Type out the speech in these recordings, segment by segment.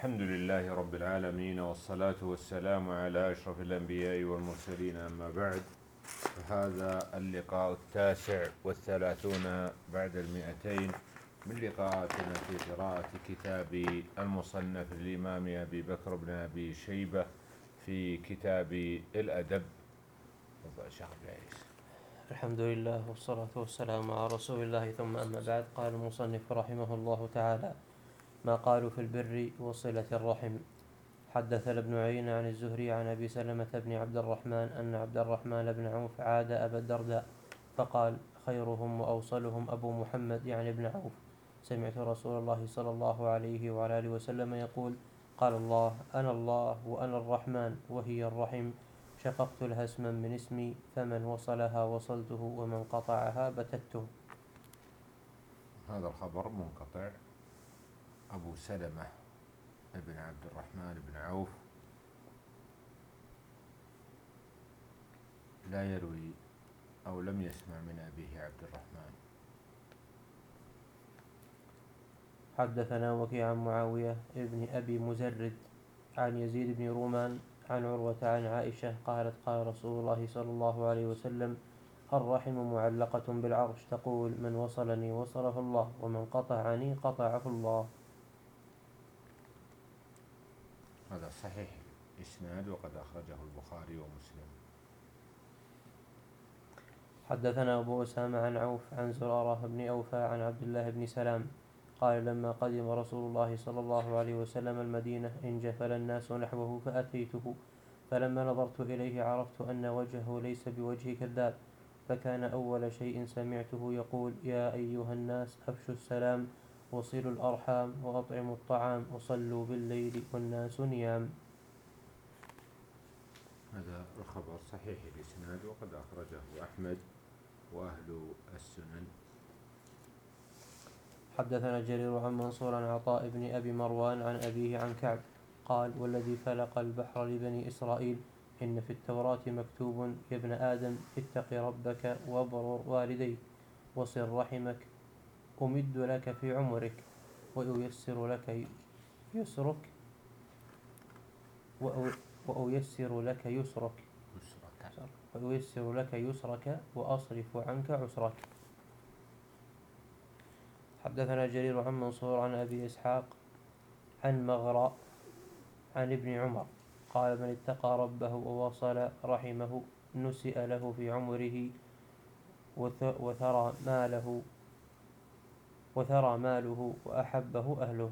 الحمد لله رب العالمين، والصلاة والسلام على أشرف الأنبياء والمرسلين، أما بعد. فهذا اللقاء 39 بعد 200 من لقاءاتنا في قراءة كتاب المصنف للإمام أبي بكر بن أبي شيبة في كتاب الأدب. تفضل شيخ عبد العزيز. الحمد لله والصلاة والسلام على رسول الله، ثم أما بعد. قال المصنف رحمه الله تعالى: ما قالوا في البر وصلة الرحم. حدثنا ابن عيينة عن الزهري عن أبي سلمة بن عبد الرحمن أن عبد الرحمن بن عوف عاد أبا الدرداء فقال: خيرهم وأوصلهم أبو محمد، يعني ابن عوف. سمعت رسول الله صلى الله عليه وعلى آله وسلم يقول: قال الله: أنا الله وأنا الرحمن وهي الرحم، شققت لها اسما من اسمي، فمن وصلها وصلته ومن قطعها بتته. هذا الخبر منقطع. أبو سلمة بن عبد الرحمن بن عوف لا يروي أو لم يسمع من أبيه عبد الرحمن. حدثنا وكيع عن معاوية ابن أبي مزرد عن يزيد بن رومان عن عروة عن عائشة قالت: قال رسول الله صلى الله عليه وسلم: الرحم معلقة بالعرش، تقول: من وصلني وصله الله، ومن قطعني قطعه الله. هذا صحيح الإسناد، وقد أخرجه البخاري ومسلم. حدثنا أبو أسامة عن عوف عن زرارة بن أوفى عن عبد الله بن سلام قال: لما قدم رسول الله صلى الله عليه وسلم المدينة انجفل الناس نحوه فأتيته، فلما نظرت إليه عرفت أن وجهه ليس بوجه كذاب، فكان أول شيء سمعته يقول: يا أيها الناس، أفشوا السلام، وصلوا الأرحام، وأطعموا الطعام، وصلوا بالليل والناس نيام. هذا الخبر صحيح الإسناد، وقد أخرجه أحمد وأهل السنن. حدثنا جرير عن منصور عن عطاء بن أبي مروان عن أبيه عن كعب قال: والذي فلق البحر لبني إسرائيل إن في التوراة مكتوب: يا ابن آدم، اتق ربك وابر والديك، وصل رحمك، أمد لك في عمرك، وأيسر لك يسرك وأيسر لك يسرك وأيسر لك يسرك وأصرف عنك عسرك. حدثنا جرير عن منصور عن أبي إسحاق عن مغرى عن ابن عمر قال: من اتقى ربه ووصل رحمه نسئ له في عمره وثرى ماله وأحبه أهله.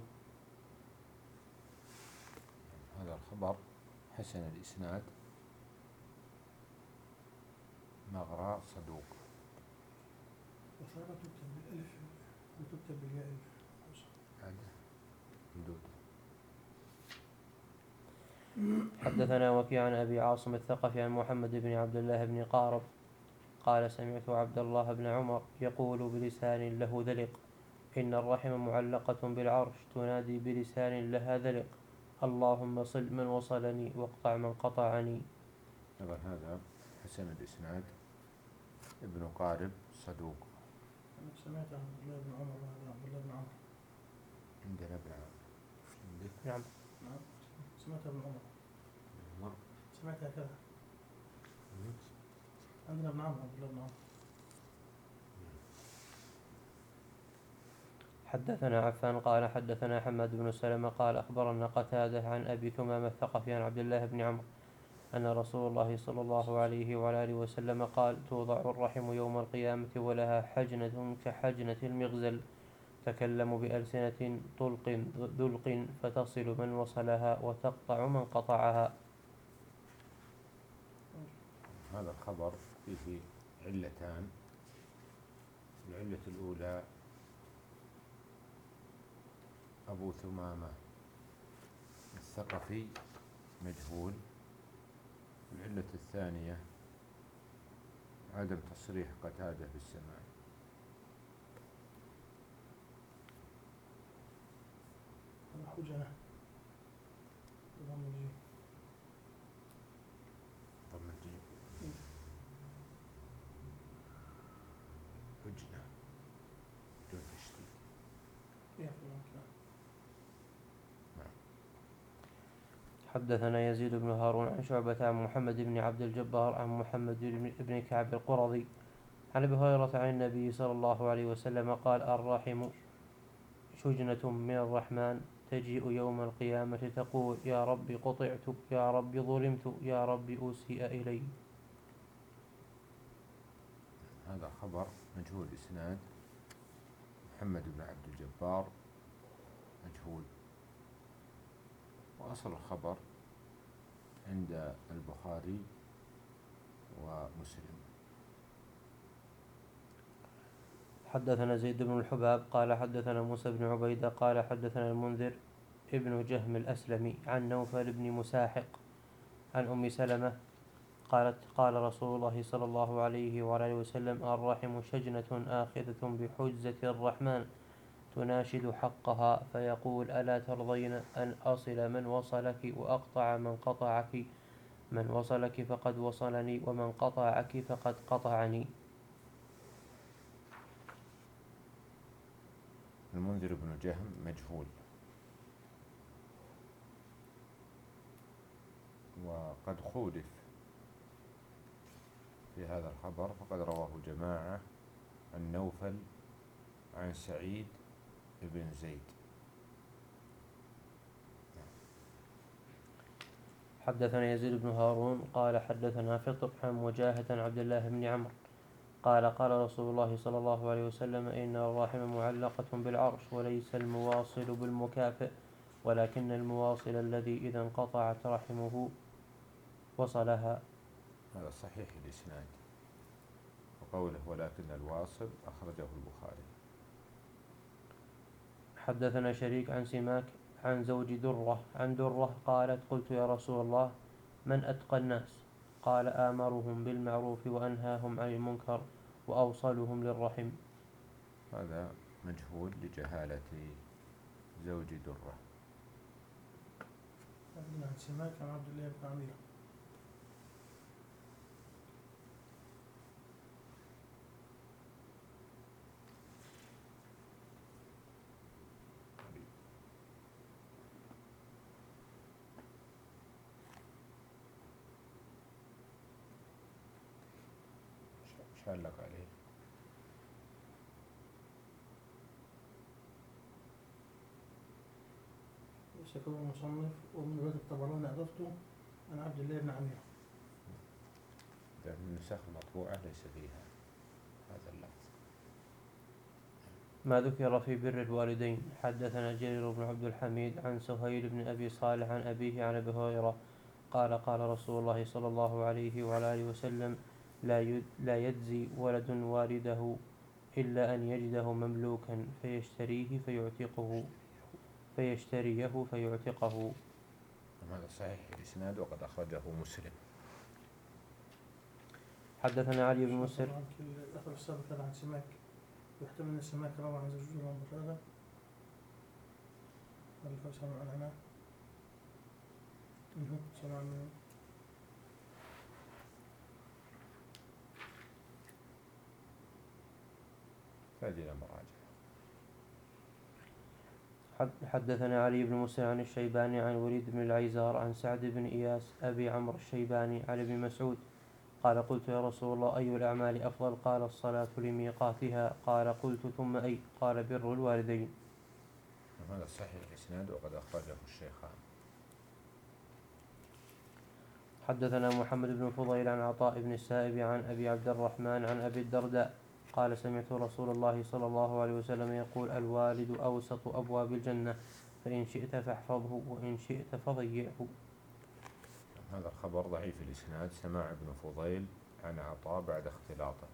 هذا الخبر حسن الإسناد. مغرى صدوق. وثارة تكتب بالألف وتكتب بالياء. حدثنا وكيع عن أبي عاصم الثقفي عن محمد بن عبد الله بن قارب قال: سمعت عبد الله بن عمر يقول بلسان له ذلق: إن الرحم معلقة بالعرش، تنادي بلسان لها ذلق: اللهم صل من وصلني، واقطع من قطعني. هذا حسن الإسناد. ابن قارب صدوق. أنا سمعت عن عبد الله بن عمر وهذا عبد الله بن عمر. عندنا ابن نعم. سمعت ابن عمر. سمعت هكذا. عندنا ابن عمر، عبد الله بن عمر. حدثنا عفان قال: حدثنا حماد بن سلمة قال: أخبرنا قتادة عن أبي ثمامة الثقفي عن عبد الله بن عمرو أن رسول الله صلى الله عليه وعلى آله وسلم قال: توضع الرحم يوم القيامة ولها حجنة كحجنة المغزل، تكلم بألسنة دلق فتصل من وصلها وتقطع من قطعها. هذا الخبر فيه علتان. العلة الأولى: أبو ثمامة الثقفي مجهول. العلة الثانية: عدم تصريح قتادة بالسماع. حجنة حجنة دون تشديد. نعم. حدثنا يزيد بن هارون عن شعبة عن محمد بن عبد الجبار عن محمد بن كعب القرظي عن أبي هريرة عن النبي صلى الله عليه وسلم قال الرحم شجنة من الرحمن تجيء يوم القيامة تقول يا رب قطعت يا رب ظلمت يا رب أسيء إلي. هذا خبر مجهول إسناد، محمد بن عبد الجبار مجهول، وأصل الخبر عند البخاري ومسلم. حدثنا زيد بن الحباب قال حدثنا موسى بن عبيدة قال حدثنا المنذر ابن جهم الأسلمي عن نوفل بن مساحق عن أم سلمة قالت قال رسول الله صلى الله عليه وآله وسلم الرحم شجنة آخذة بحجزة الرحمن تناشد حقها فيقول ألا ترضين أن أصل من وصلك وأقطع من قطعك، من وصلك فقد وصلني ومن قطعك فقد قطعني. المنذر بن جهم مجهول، وقد خولف في هذا الخبر، فقد رواه جماعة عن نوفل عن سعيد بن زيد. حدثنا يزيد بن هارون قال حدثنا فطر عن مجاهد عن عبد الله بن عمرو قال قال رسول الله صلى الله عليه وسلم إن الرحم معلقة بالعرش وليس المواصل بالمكافئ ولكن المواصل الذي إذا انقطعت رحمه وصلها. هذا صحيح الإسناد، وقوله ولكن الواصل أخرجه البخاري. حدثنا شريك عن سماك عن زوج درة قالت قلت يا رسول الله من أتقى الناس؟ قال آمرهم بالمعروف وأنهاهم عن المنكر وأوصلهم للرحم. هذا مجهول لجهالة زوج درة. عن سماك عن عبد الله بن عمير. شعلق عليه. يكون المصنف ومن رواية الطبراني أضفته عن عبد الله بن عمير. النسخ المطبوعة ليس فيها هذا اللفظ. ما ذكر في بر الوالدين. حدثنا جرير بن عبد الحميد عن سهيل بن أبي صالح عن أبيه عن أبي هريرة قال قال رسول الله صلى الله عليه وعلى آله وسلم لا يجزي ولد والده إلا أن يجده مملوكا فيشتريه فيعتقه. هذا صحيح الإسناد، وقد أخرجه مسلم. حدثنا علي بن مسر. الأثر السابق هذا عن سماك، يحتمل أن سماك روى عن زوجته ومرتضى هل سمع عنها منه سمع منه. فاجل مراجعة. حدثنا علي بن مسر عن الشيباني عن وليد بن العيزار عن سعد بن إياس أبي عمرو الشيباني عن ابن مسعود قال قلت يا رسول الله أي الأعمال أفضل؟ قال الصلاة لميقاتها. قال قلت ثم أي؟ قال بر الوالدين. هذا صحيح الإسناد، وقد أخرجه الشيخان. حدثنا محمد بن فضيل عن عطاء بن السائب عن أبي عبد الرحمن عن أبي الدرداء قال سمعت رسول الله صلى الله عليه وسلم يقول الوالد أوسط أبواب الجنة فإن شئت فاحفظه وإن شئت فضيعه. هذا الخبر ضعيف الإسناد، سماع ابن فضيل عن عطاء بعد اختلاطه.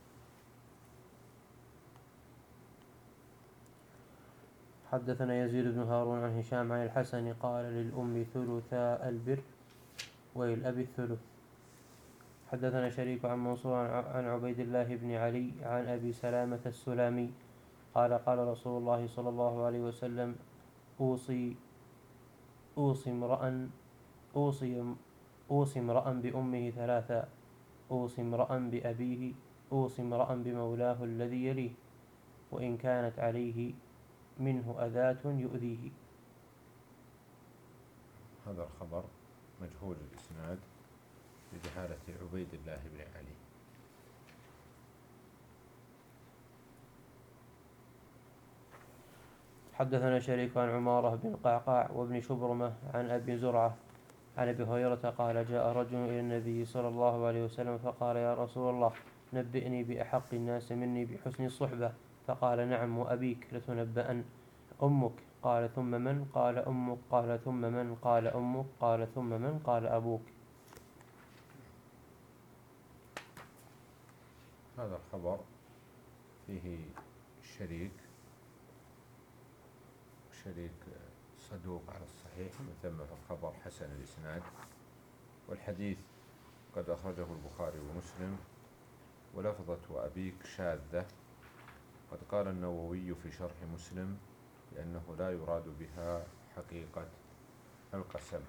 حدثنا يزيد بن هارون عن هشام عن الحسن قال للأم ثلثا البر وللأب الثلث. حدثنا شريك عن منصور عن عبيد الله بن علي عن أبي سلامة السلامي قال قال رسول الله صلى الله عليه وسلم أوصي امرأ بأمه ثلاثا، أوصي امرأ بأبيه، أوصي امرأ بمولاه الذي يليه، وإن كانت عليه منه أذاة يؤذيه. هذا الخبر مجهول الإسناد لجهالة عبيد الله بن علي. حدثنا شريك عن عمارة بن قعقاع وابن شبرمة عن أبي زرعة عن أبي هريرة قال جاء رجل إلى النبي صلى الله عليه وسلم فقال يا رسول الله نبئني بأحق الناس مني بحسن الصحبة. فقال نعم وأبيك لتنبأن. أمك. قال ثم من؟ قال أمك. قال ثم من؟ قال أمك. قال ثم من؟ قال أبوك. هذا الخبر فيه شريك صدوق على الصحيح، وثم في الخبر حسن الإسناد، والحديث قد أخرجه البخاري ومسلم، ولفظة وأبيك شاذة. قد قال النووي في شرح مسلم لأنه لا يراد بها حقيقة القسم.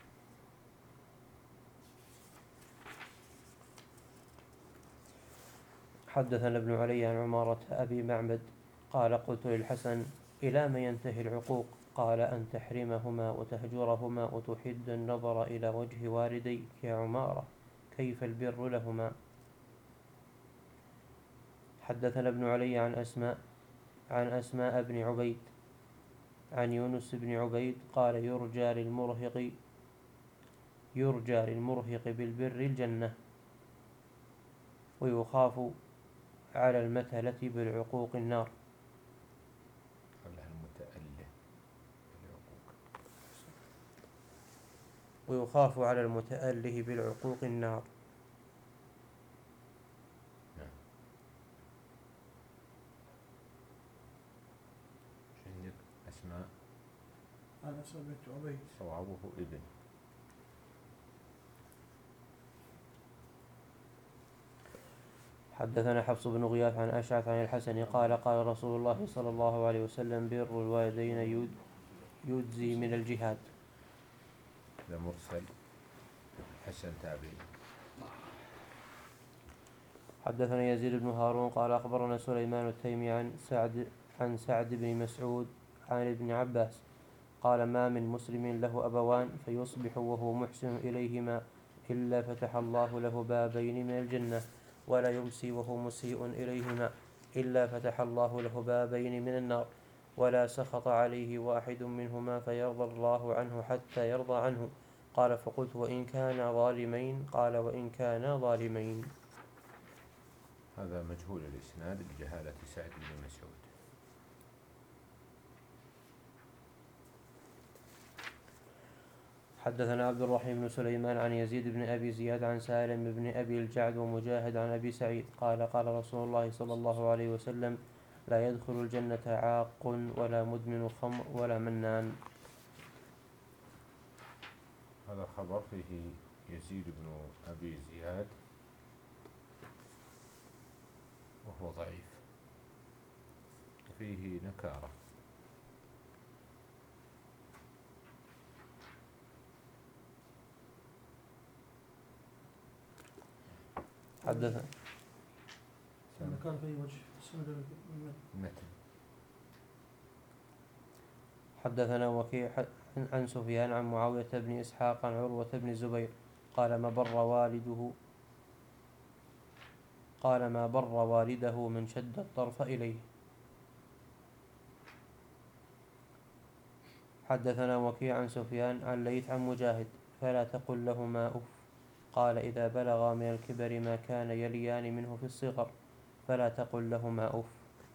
حدثنا ابن علي عن عمارة أبي معبد قال قلت للحسن إلى ما ينتهي العقوق؟ قال أن تحرمهما وتهجرهما وتحد النظر إلى وجه والديك يا عمارة، كيف البر لهما. حدثنا ابن علي عن أسماء بن عبيد عن يونس بن عبيد قال يرجى للمرهق بالبر الجنة ويخاف على المثلة بالعقوق النار. ويخاف على المتأله بالعقوق النار. عندك أسماء عن أسماء بنت عبيد صوابه ابن. حدثنا حفص بن غياث عن أشعث عن الحسن قال قال رسول الله صلى الله عليه وسلم بر الوالدين يجزي من الجهاد. هذا مرسل، حسن تابعي. حدثنا يزيد بن هارون قال أخبرنا سليمان التيمي عن سعد بن مسعود عن ابن عباس قال ما من مسلم له أبوان فيصبح وهو محسن إليهما إلا فتح الله له بابين من الجنة، ولا يمسي وهو مسيء إليهما إلا فتح الله له بابين من النار، ولا سخط عليه واحد منهما فيرضى الله عنه حتى يرضى عنه. قال فقلت وإن كان ظالمين؟ قال وإن كان ظالمين. هذا مجهول الإسناد لجهالة سعد بن مسعود. حدثنا عبد الرحيم بن سليمان عن يزيد بن أبي زياد عن سالم بن أبي الجعد ومجاهد عن أبي سعيد قال قال رسول الله صلى الله عليه وسلم لا يدخل الجنة عاق ولا مدمن خمر ولا منان. هذا الخبر فيه يزيد بن أبي زياد وهو ضعيف وفيه نكارة. حدثنا كان في وجه السند المتن. حدثنا وكيع عن سفيان عن معاوية بن إسحاق عن عروة بن الزبير قال ما بر والده من شد الطرف إليه. حدثنا وكيع عن سفيان عن ليث عن مجاهد فلا تقل لهما أف. قال إذا بلغا من الكبر ما كان يليان منه في الصغر فلا تقل لهما أف.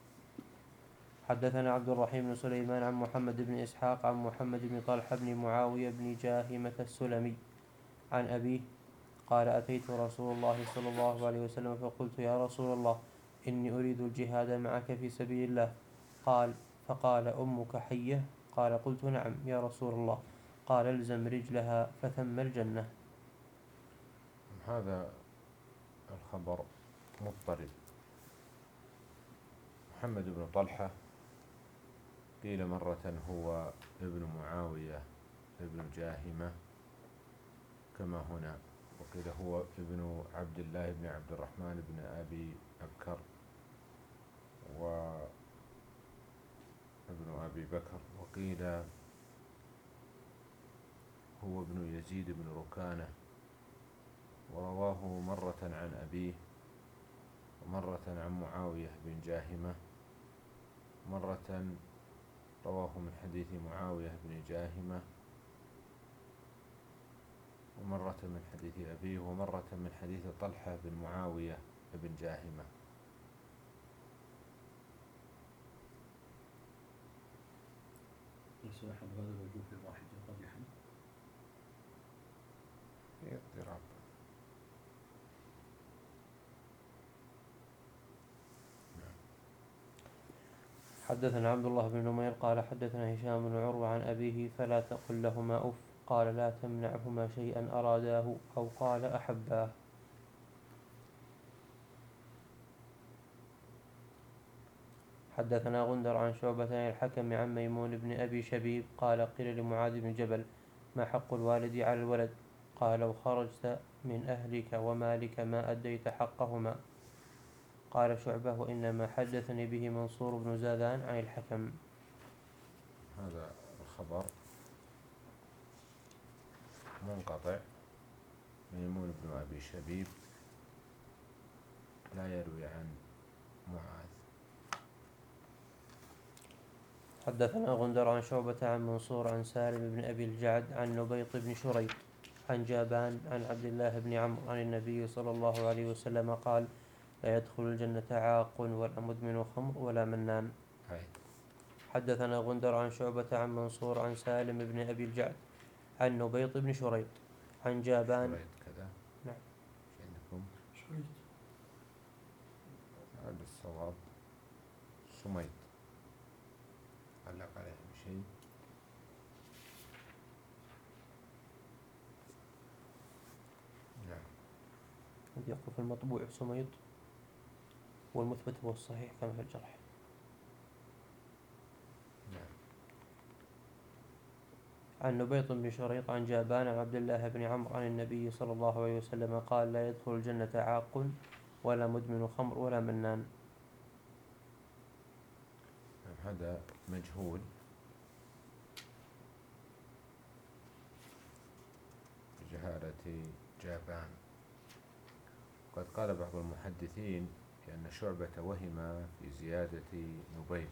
حدثنا عبد الرحيم بن سليمان عن محمد بن إسحاق عن محمد بن طلحة بن معاوية بن جاهمة السلمي عن أبيه قال أتيت رسول الله صلى الله عليه وسلم فقلت يا رسول الله إني أريد الجهاد معك في سبيل الله. فقال أمك حية؟ قال قلت نعم يا رسول الله. قال الزم رجلها فثم الجنة. هذا الخبر مضطرب. محمد بن طلحة قيل مرة هو ابن معاوية ابن جاهمة كما هنا، وقيل هو ابن عبد الله بن عبد الرحمن بن أبي بكر وابن أبي بكر، وقيل هو ابن يزيد بن ركانة، ورواه مرة عن أبيه، ومرة عن معاوية بن جاهمة، مرة رواه من حديث معاوية بن جاهمة، ومرة من حديث أبيه، ومرة من حديث طلحة بن معاوية بن جاهمة. صاحب هذا الوجوه الواحد قبيحا في اضطراب. حدثنا عبد الله بن نمير قال حدثنا هشام بن عروة عن أبيه فلا تقل لهما أف قال لا تمنعهما شيئا أراداه أو قال أحباه. حدثنا غندر عن شعبة عن الحكم عن ميمون بن أبي شبيب قال قيل لمعاذ بن جبل ما حق الوالد على الولد؟ قال لو خرجت من أهلك ومالك ما أديت حقهما. قال شعبة وإنما حدثني به منصور بن زاذان عن الحكم. هذا الخبر منقطع. ميمون بن أبي شبيب لا يروي عن معاذ. حدثنا غندر عن شعبة عن منصور عن سالم بن أبي الجعد عن نبيط بن شريط عن جابان عن عبد الله بن عمرو عن النبي صلى الله عليه وسلم قال لا يدخل الجنة عاق ولا مدمن خمر ولا منان. حدثنا غندر عن شعبة عن منصور عن سالم بن أبي الجعد عن نبيط بن شريط عن جابان. شريط كذا. نعم. عندكم شريط. هذا الصواب سميط. علق عليه بشيء. نعم. يقول في المطبوع سميط والمثبت هو الصحيح كما في الجرح. نعم. عن نبيط بن شريط عن جابان عن عبد الله بن عمرو عن النبي صلى الله عليه وسلم قال لا يدخل الجنة عاق ولا مدمن خمر ولا منان. هذا مجهول بجهالة جابان. قد قال بعض المحدثين بأن شعبة وهم في زيادة نبيط.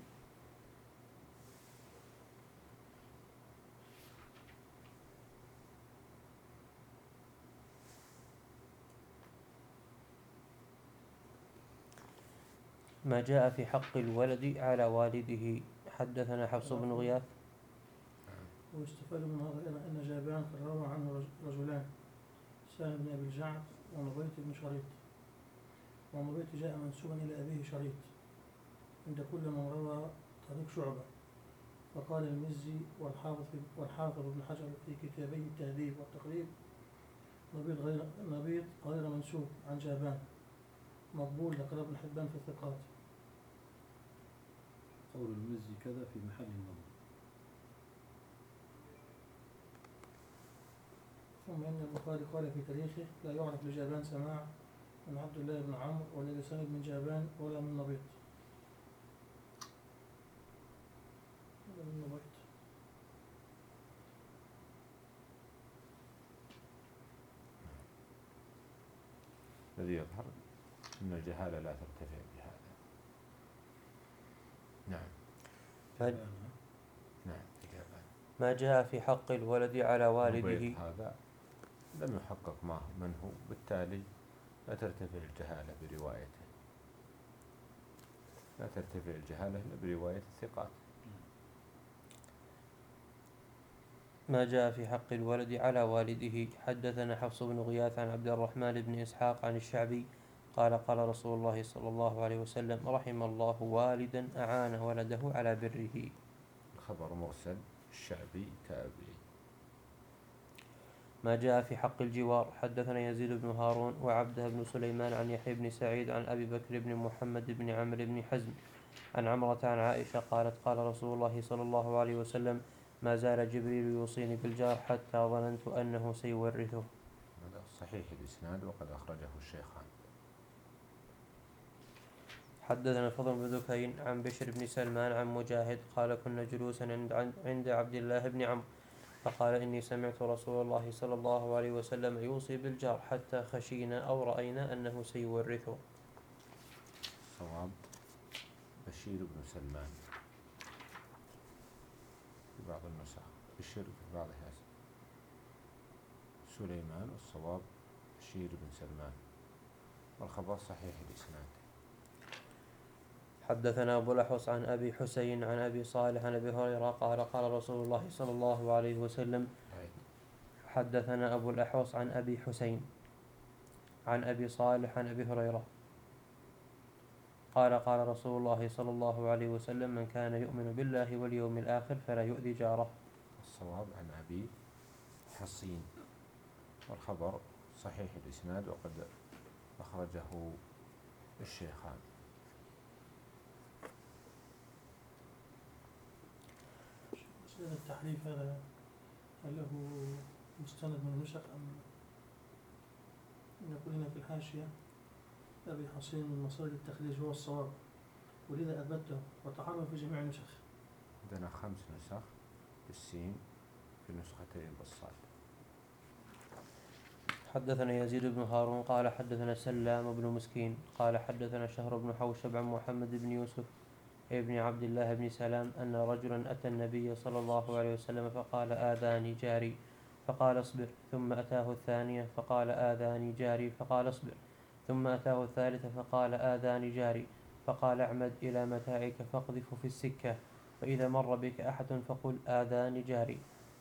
ما جاء في حق الولد على والده. حدثنا حفص بن غياث. ويستفاد من هذا أن جابان قد روى عنه رجلان سالم بن أبي الجعد ونبيط بن شريط. ونبيط جاء منسوبا إلى أبيه شريط عند كل من روى طريق شعبة. فقال المزي والحافظ ابن حجر في كتابي التهذيب والتقريب نبيط غير منسوب عن جابان مقبول لقال ابن حبان في الثقات. قول المزي كذا في محل النظر. ثم إن البخاري قال في تاريخه لا يعرف لجابان سماع من عبد الله بن عمرو ولا لسند من جابان ولا من نبيط. ولا من نبيط. الذي يظهر أن الجهالة لا ترتفع بهذا. نعم. نعم. ما جاء في حق الولد على والده. هذا لم يحقق من هو، بالتالي لا ترتفع الجهالة بروايته. لا ترتفع الجهالة إلا برواية الثقات. ما جاء في حق الولد على والده. حدثنا حفص بن غياث عن عبد الرحمن بن إسحاق عن الشعبي قال قال رسول الله صلى الله عليه وسلم رحم الله والدا أعان ولده على بره. خبر مرسل. الشعبي تابعي. ما جاء في حق الجوار. حدثنا يزيد بن هارون وعبده بن سليمان عن يحيى بن سعيد عن أبي بكر بن محمد بن عمرو بن حزم عن عمرة عن عائشة قالت قال رسول الله صلى الله عليه وسلم ما زال جبريل يوصيني بالجار حتى ظننت أنه سيورثه. هذا صحيح الإسناد وقد أخرجه الشيخان. حدثنا الفضل بن ذكين عن بشر بن سلمان عن مجاهد قال كنا جلوسا عند عبد الله بن عمرو فقال إني سمعت رسول الله صلى الله عليه وسلم يوصي بالجار حتى خشينا أو رأينا أنه سيورثه. الصواب بشير بن سلمان في بعض النسخ، بشير في بعضها سليمان، والصواب بشير بن سلمان، والخبر صحيح الإسناد. حدثنا أبو الأحوص عن أبي حسين عن أبي صالح عن أبي هريرة قال قال رسول الله صلى الله عليه وسلم. حدثنا أبو الأحوص عن أبي حسين عن أبي صالح عن أبي هريرة قال قال رسول الله صلى الله عليه وسلم من كان يؤمن بالله واليوم الآخر فلا يؤذي جاره. الصواب عن أبي حصين، والخبر صحيح الإسناد وقد أخرجه الشيخان. مسألة التحريف هذا هل له مستند من نسخ أم يقول هنا في الحاشية أبي حصين من مصادر التخريج هو الصواب ولذا أثبته وتحرف في جميع النسخ. عندنا 5 نسخ بالسين في نسختين بالصاد. حدثنا يزيد بن هارون قال حدثنا سلام بن مسكين قال حدثنا شهر بن حوشب عن محمد بن يوسف ابن عبد الله بن سلام أن رجلا أتى النبي صلى الله عليه وسلم فقال آذاني جاري فقال اصبر، ثم أتاه الثانية فقال آذاني جاري فقال اصبر، ثم أتاه الثالثة فقال آذاني جاري فقال اعمد إلى متاعك فاقذف في السكة، فإذا مر بك أحد فقل آذاني جاري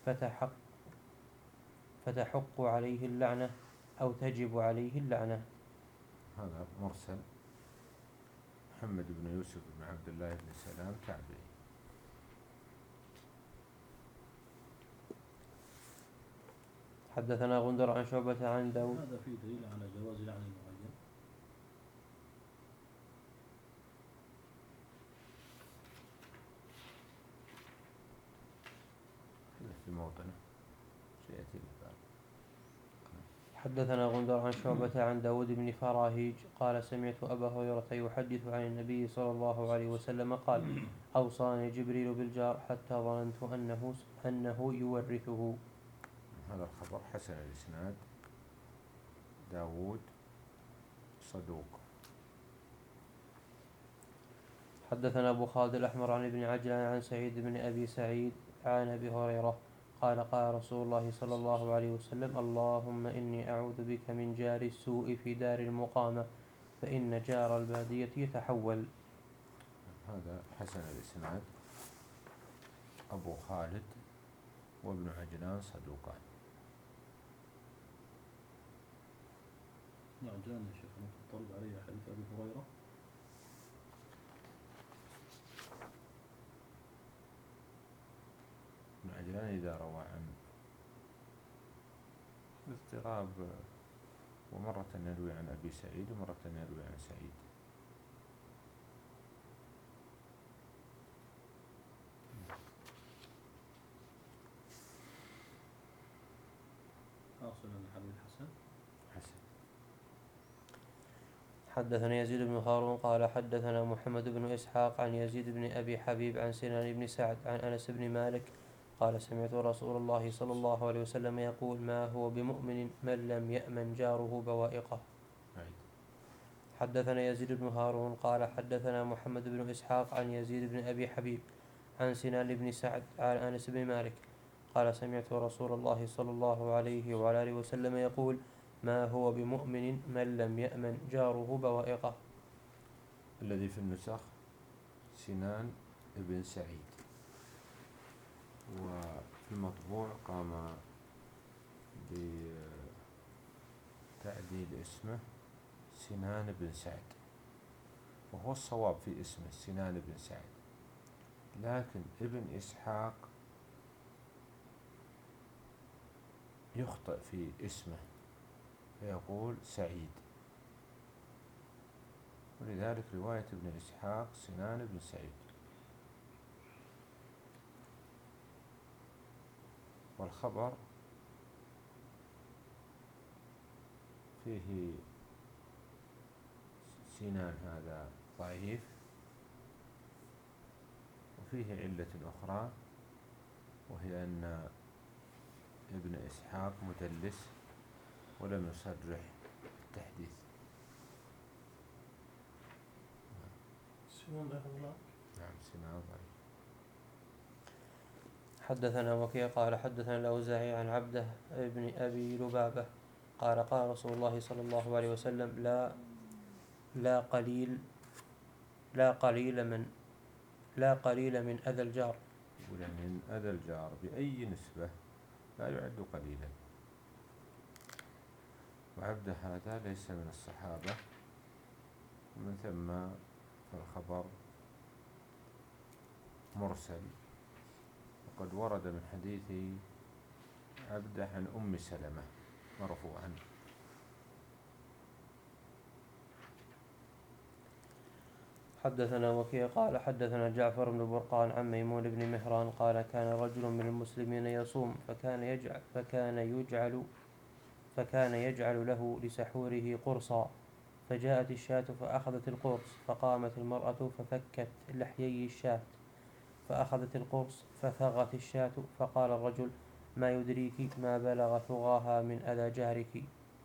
فتحق عليه اللعنة أو تجب عليه اللعنة. هذا مرسل محمد بن يوسف بن عبد الله بن سلام تابعي. حدثنا غندر عن شعبة عن داود. هذا فيه دليل على جواز لعن المعين. في موطنه سيأتي الباب. حدثنا غندر عن شعبة عن داود بن فراهيج قال سمعت أبا هريرة يحدث عن النبي صلى الله عليه وسلم قال أوصاني جبريل بالجار حتى ظننت أنه يورثه. هذا الخبر حسن الإسناد، داود صدوق. حدثنا أبو خالد الأحمر عن ابن عجلان عن سعيد بن أبي سعيد عن أبي هريرة قال قال رسول الله صلى الله عليه وسلم اللهم إني أعوذ بك من جار السوء في دار المقامة فإن جار البادية يتحول. هذا حسن الإسناد، أبو خالد وابن عجلان صدوقان. نعم جاءنا يا شيخ تطلب علي حديث أبي هريرة. ابن عجلان إذا روى عن اضطراب، ومرة يروي عن أبي سعيد ومرة يروي عن سعيد. حاصل الحديث حسن. حدثنا يزيد بن هارون قال حدثنا محمد بن إسحاق عن يزيد بن أبي حبيب عن سنان بن سعد عن أنس بن مالك قال سمعت رسول الله صلى الله عليه وسلم يقول ما هو بمؤمن من لم يأمن جاره بوائقه. حدثنا يزيد بن هارون قال حدثنا محمد بن إسحاق عن يزيد بن أبي حبيب عن سنان بن سعد عن أنس بن مالك قال سمعت رسول الله صلى الله عليه وعلى آله وسلم يقول ما هو بمؤمن من لم يأمن جاره بوائقه. الذي في النسخ سنان بن سعيد، وفي المطبوع قام بتعديل اسمه سنان بن سعد، وهو الصواب في اسمه سنان بن سعد، لكن ابن إسحاق يخطئ في اسمه فيقول سعيد، ولذلك رواية ابن إسحاق سنان بن سعيد. والخبر فيه سنان هذا ضعيف، وفيه علة أخرى وهي أن ابن إسحاق مدلس ولم يصرح بالتحديث. سنان رحمه الله. نعم سنان ضعيف. حدثنا وكيع قال حدثنا الأوزاعي عن عبده ابن أبي لبابة قال قال رسول الله صلى الله عليه وسلم لا قليل من أذى الجار. يقول من أذى الجار بأي نسبة لا يعد قليلا، وعبد هذا ليس من الصحابة، ومن ثم فالخبر مرسل. وقد ورد من حديث عبده عن أم سلمة مرفوعا. حدثنا وكيع قال حدثنا جعفر بن برقان عن ميمون بن مهران قال كان رجل من المسلمين يصوم فكان يجعل له لسحوره قرصا، فجاءت الشاة فأخذت القرص، فقامت المرأة ففكت لحيي الشاة فأخذت القرص، فثغت الشاة، فقال الرجل ما يدريك ما بلغ ثغاها من أذى جارك.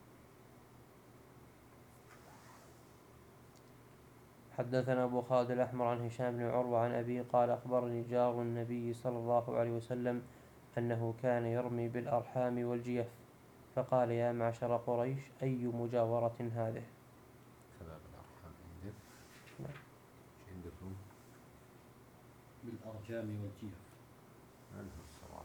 حدثنا أبو خالد الأحمر عن هشام بن عروة عن أبي قال أخبرني جار النبي صلى الله عليه وسلم أنه كان يرمي بالأرحام والجيف، فقال يا معشر قريش أي مجاورة هذه؟ كذا بالأرحام عندك؟ نعم. إيش عندكم؟ بالأرجام والجيف. عليه الصلاة.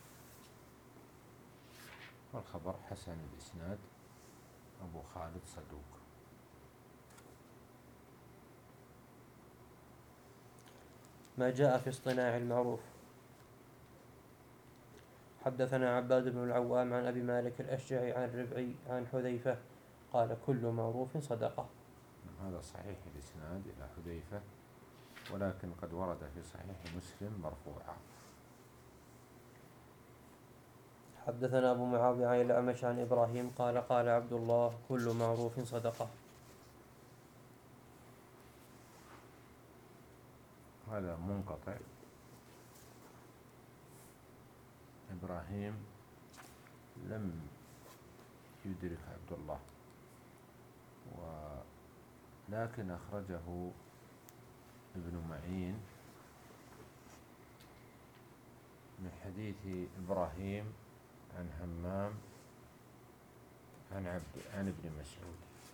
والخبر حسن الإسناد، أبو خالد صدوق. ما جاء في اصطناع المعروف. حدثنا عباد بن العوام عن أبي مالك الأشجعي عن ربعي عن حذيفة قال كل معروف صدقة. هذا صحيح الإسناد إلى حذيفة، ولكن قد ورد في صحيح مسلم مرفوعا. حدثنا أبو معاوية عن الأعمش عن إبراهيم قال قال عبد الله كل معروف صدقة. هذا منقطع. إبراهيم لم يدرك عبد الله، ولكن أخرجه ابن معين من حديث إبراهيم عن همام عن ابن مسعود.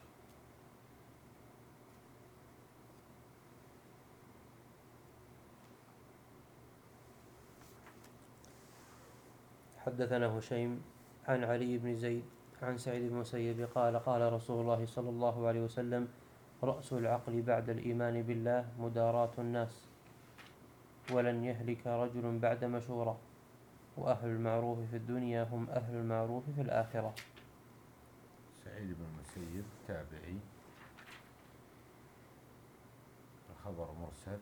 حدثنا هشيم عن علي بن زيد عن سعيد بن المسيب قال قال رسول الله صلى الله عليه وسلم رأس العقل بعد الإيمان بالله مداراة الناس، ولن يهلك رجل بعد مشورة، وأهل المعروف في الدنيا هم أهل المعروف في الآخرة. سعيد بن المسيب تابعي، الخبر مرسل.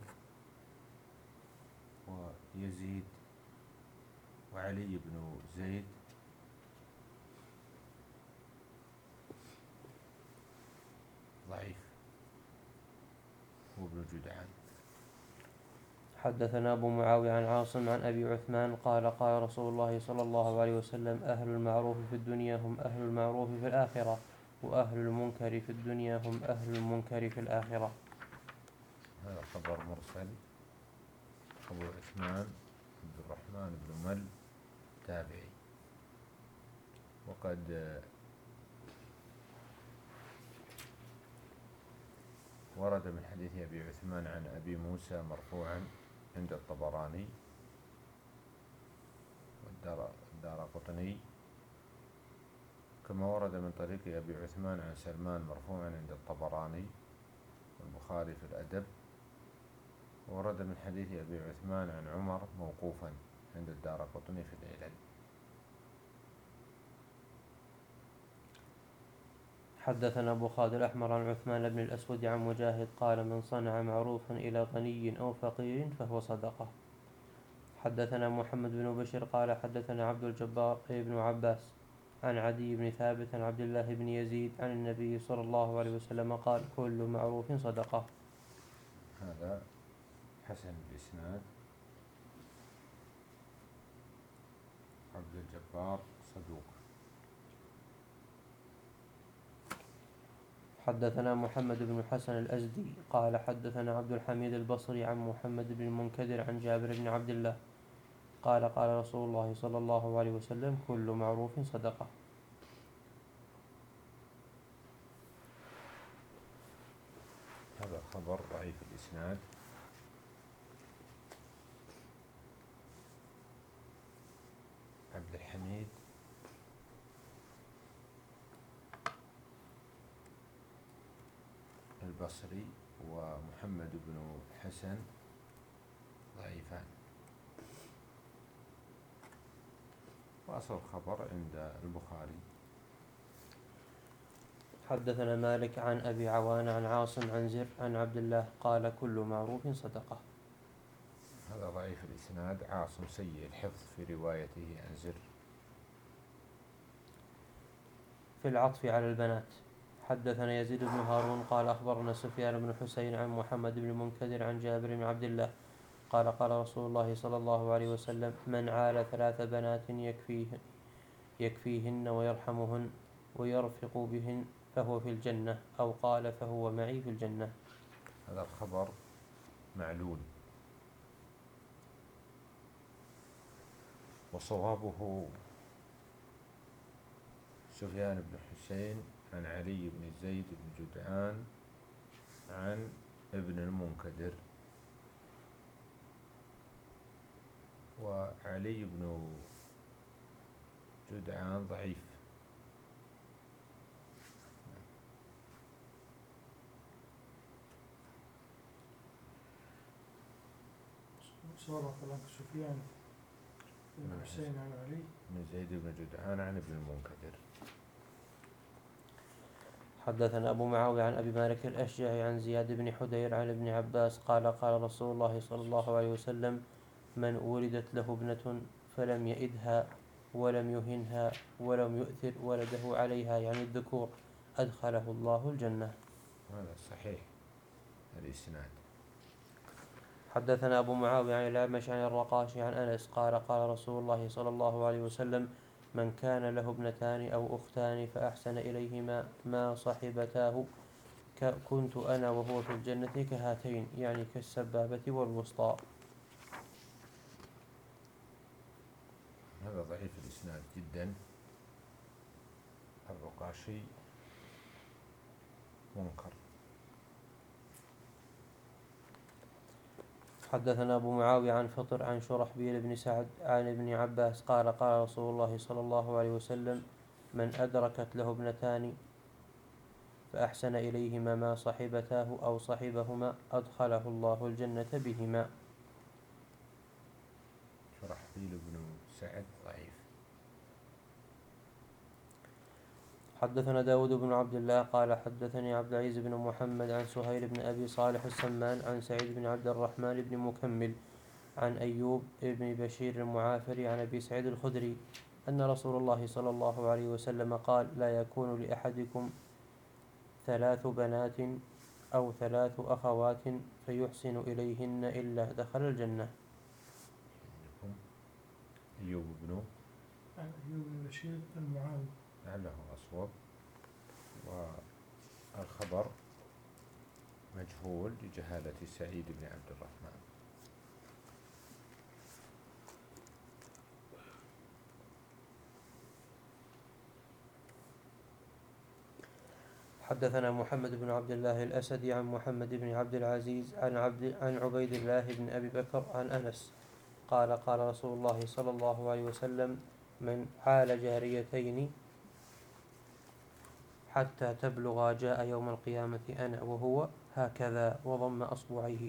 ويزيد وعلي بن زيد ضعيف، وابن جدعان. حدثنا أبو معاوية عن عاصم عن أبي عثمان قال قال رسول الله صلى الله عليه وسلم أهل المعروف في الدنيا هم أهل المعروف في الآخرة، وأهل المنكر في الدنيا هم أهل المنكر في الآخرة. هذا خبر مرسل. أبو عثمان عبد الرحمن بن مل تابعي، وقد ورد من حديث أبي عثمان عن أبي موسى مرفوعا عند الطبراني والدارقطني، كما ورد من طريق أبي عثمان عن سلمان مرفوعا عند الطبراني والبخاري في الأدب، ورد من حديث أبي عثمان عن عمر موقوفا عند الدارقطني في العلل. حدثنا أبو خالد الأحمر عن عثمان بن الأسود عن مجاهد قال من صنع معروفا إلى غني أو فقير فهو صدقة. حدثنا محمد بن بشير قال حدثنا عبد الجبار بن عباس عن عدي بن ثابت عن عبد الله بن يزيد عن النبي صلى الله عليه وسلم قال كل معروف صدقة. هذا حسن الإسناد. عبد الجبار صدوق. حدثنا محمد بن الحسن الأزدي قال حدثنا عبد الحميد البصري عن محمد بن المنكدر عن جابر بن عبد الله قال قال رسول الله صلى الله عليه وسلم كل معروف صدقة. هذا خبر ضعيف الإسناد. عبد الحميد البصري ومحمد بن حسن ضعيفان، وأصل الخبر عند البخاري. حدثنا مالك عن أبي عوان عن عاصم عن زر عن عبد الله قال كل معروف صدقة. هذا ضعيف الإسناد، عاصم سيء الحفظ في روايته عن زر. في العطف على البنات. حدثنا يزيد بن هارون قال أخبرنا سفيان بن حسين عن محمد بن المنكدر عن جابر بن عبد الله قال قال رسول الله صلى الله عليه وسلم من عال 3 بنات يكفيهن ويرحمهن ويرفق بهن فهو في الجنة أو قال فهو معي في الجنة. هذا الخبر معلول، وصوابه سفيان بن حسين عن علي بن زيد بن جدعان عن ابن المنكدر، وعلي بن جدعان ضعيف. صار كلام سفيان بن حسين عن علي بن زيد بن جدعان عن ابن المنكدر. حدثنا أبو معاوية عن أبي مالك الأشجعي عن زياد بن حدير عن ابن عباس قال قال رسول الله صلى الله عليه وسلم من ولدت له ابنة فلم يئدها ولم يهنها ولم يؤثر ولده عليها يعني الذكور أدخله الله الجنة. هذا صحيح الإسناد. حدثنا أبو معاوية عن الأعمش عن الرقاشي عن أنس قال قال رسول الله صلى الله عليه وسلم من كان له ابنتان أو أختان فأحسن إليهما ما صحبتاه كنت أنا وهو في الجنة كهاتين يعني كالسبابة والوسطى. هذا ضعيف الإسناد جدا، الرقاشي منكر. حدثنا أبو معاوية عن فطر عن شرحبيل بن سعد عن ابن عباس قال قال رسول الله صلى الله عليه وسلم من أدركت له ابنتان فأحسن إليهما ما صحبتاه أو صحبهما أدخله الله الجنة بهما. شرحبيل بن سعد ضعيف. حدثنا داود بن عبد الله قال حدثني عبد العزيز بن محمد عن سهيل بن أبي صالح السمان عن سعيد بن عبد الرحمن بن مكمل عن أيوب بن بشير المعافري عن أبي سعيد الخدري أن رسول الله صلى الله عليه وسلم قال لا يكون لأحدكم 3 بنات أو 3 أخوات فيحسن إليهن إلا دخل الجنة. أيوب بن عن أيوب بن بشير المعاوي لعله أصوب، والخبر مجهول لجهالة سعيد بن عبد الرحمن. حدثنا محمد بن عبد الله الأسدي عن محمد بن عبد العزيز عن عبيد الله بن أبي بكر عن أنس قال قال رسول الله صلى الله عليه وسلم من عال جاريتين حتى تبلغا جاء يوم القيامة أنا وهو هكذا وضم أصبعيه.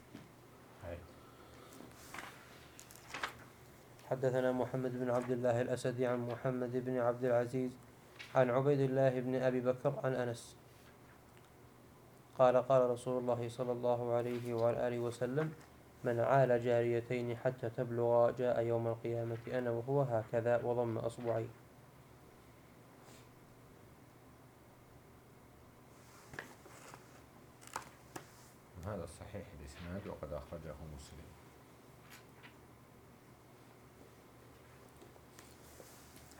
حدثنا محمد بن عبد الله الأسدي عن محمد بن عبد العزيز عن عبيد الله بن أبي بكر عن أنس قال قال رسول الله صلى الله عليه وعلى آله وسلم من عال جاريتين حتى تبلغا جاء يوم القيامة أنا وهو هكذا وضم أصبعيه. هذا صحيح الإسناد وقد أخرجه مسلم.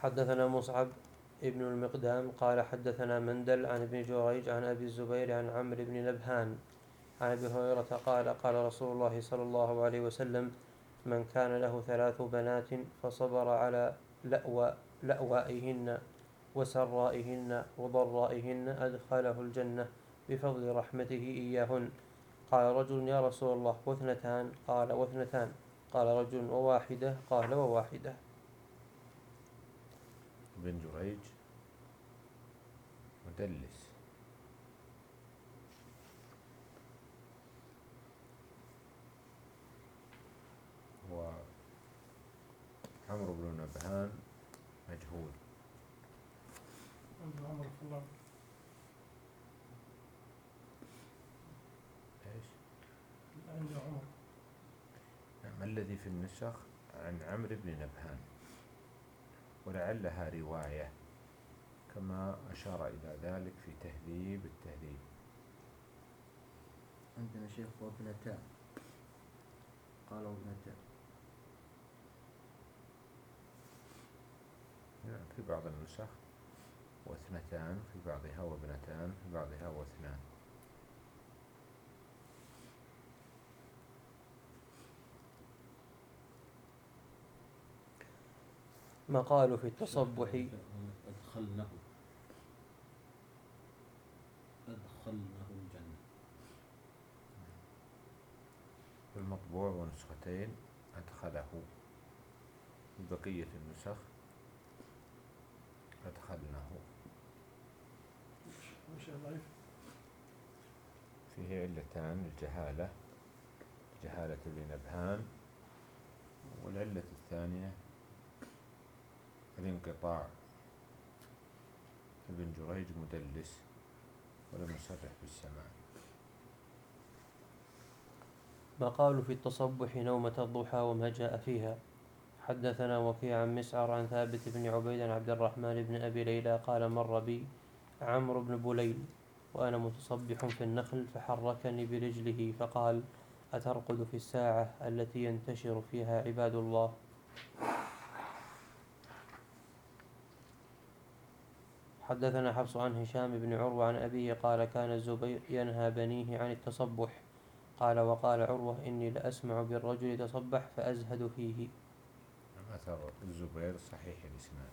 حدثنا مصعب ابن المقدام قال حدثنا مندل عن ابن جريج عن أبي الزبير عن عمرو بن نبهان عن أبي هريرة قال قال رسول الله صلى الله عليه وسلم من كان له 3 بنات فصبر على لأوائهن وسرائهن وضرائهن أدخله الجنة بفضل رحمته إياهن. قال رجل يا رسول الله واثنتان؟ قال واثنتان. قال رجل وواحدة؟ قال وواحدة. ابن جريج مدلس، وعمرو بن نبهان مجهول. عند عمر في الله. ايش؟ عند عمر. نعم، الذي في النسخ عن عمرو بن نبهان، ولعلها رواية كما أشار إلى ذلك في تهذيب التهذيب. عندنا شيخ وابنتان، قالوا ابنتان. نعم، في بعض النسخ واثنتان، في بعضها وابنتان، في بعضها واثنان. ما قالوا في التصبح. أدخلنه الجنة. في المطبوع ونسختين أدخله، في بقية النسخ أدخلناه. شيء ضعيف. فيه علتان: الجهالة، جهالة ابن نبهان، والعلة الثانية الانقطاع. ابن جريج مدلس ولم يصرح بالسماع. ما قالوا في التصبح نومة الضحى وما جاء فيها. حدثنا وكيع عن مسعر عن ثابت بن عبيد عن عبد الرحمن بن أبي ليلى قال مر بي عمرو بن بليل وأنا متصبح في النخل فحركني برجله فقال أترقد في الساعة التي ينتشر فيها عباد الله؟ حدثنا حفص عن هشام بن عروة عن أبيه قال كان الزبير ينهى بنيه عن التصبح. قال وقال عروة إني لأسمع بالرجل يتصبح فأزهد فيه. أثر الزبير صحيح الإسناد.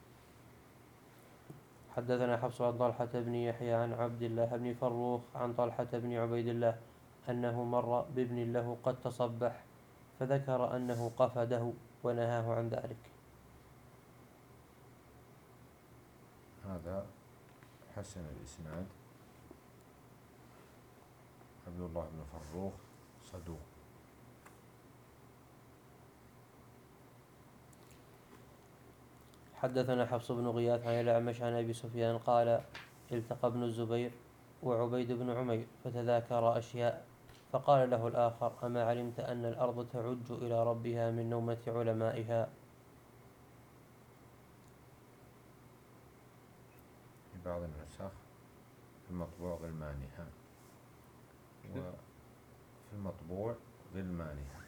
حدثنا حفص عن طلحة بن يحيى عن عبد الله بن فروخ عن طلحة بن عبيد الله أنه مر بابن له قد تصبح فذكر أنه قفده ونهاه عن ذلك. هذا حسن الإسناد. عبد الله بن فروخ صدوق. حدثنا حفص بن غياث عن الأعمش عن أبي سفيان قال التقى ابن الزبير وعبيد بن عمير فتذاكر أشياء فقال له الآخر أما علمت أن الأرض تعج إلى ربها من نومة علمائها؟ في بعض النسخ في المطبوع غلمانها، وفي المطبوع غلمانها.